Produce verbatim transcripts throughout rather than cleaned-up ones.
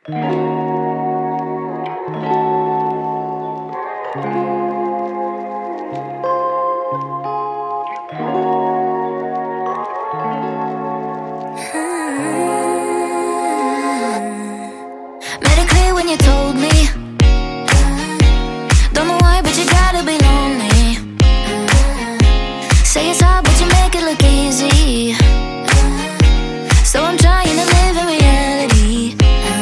Made it clear when you told me. Don't know why, but you gotta be lonely. Say it's hard, but you make it look easy. So I'm trying to live in reality.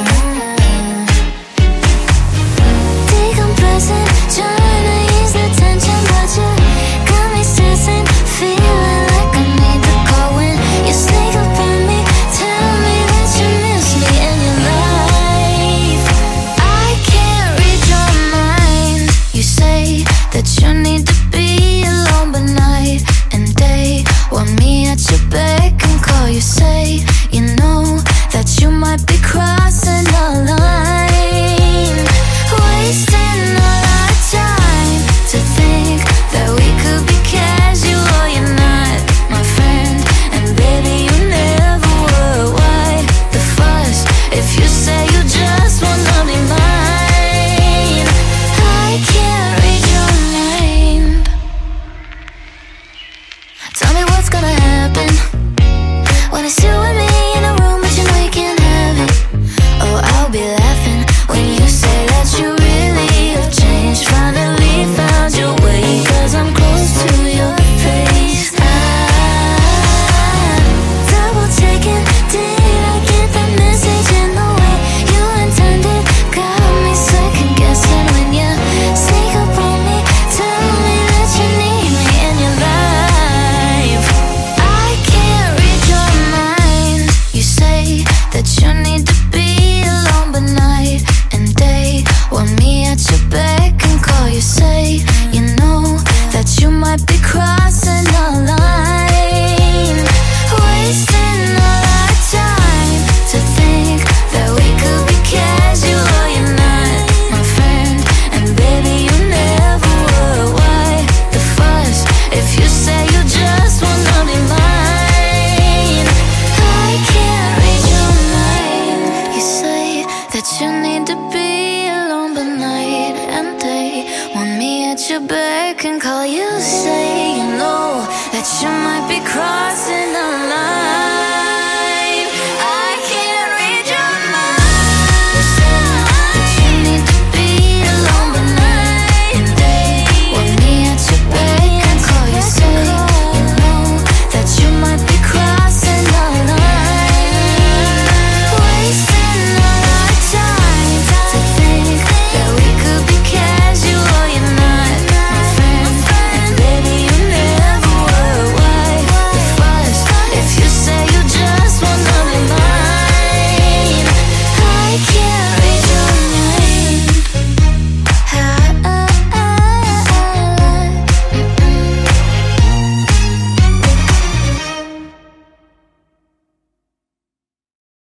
Decompressing, trying to ease the tension, but you got me stressing, feeling like I need to call when you sneak up on me. Tell me that you miss me in your life. I can't read your mind. You say that you need to be alone, but night and day want me at your beck and call. You say you know that you might be crossing the line, wasting all our time to think that we could be casual. You're not my friend, and baby you never were. Why the fuss if you say you just wanna be mine? I can't read your mind. Tell me what's gonna happen when it's you and me in a room, but you know you can't have it. Oh, I'll be laughing when you say that you really have changed. Finally found your way, cause I'm close to your face. I'm double checking, did I get the message in the way you intended? Got me second guessing when you sneak up on me. Tell me that you need me in your life. I can't read your mind. You say that you need to be alone, but night and day want me at your beck and call. You say you know that you might be crossing the line, wasting all our time to think that we could be casual. You're not my friend, and baby you never were. Why the fuss if you say you just wanna be mine? I can't read your mind. You say that you need to be alone, but night and day want me at your beck and call. You say you know that you might be crossing the line.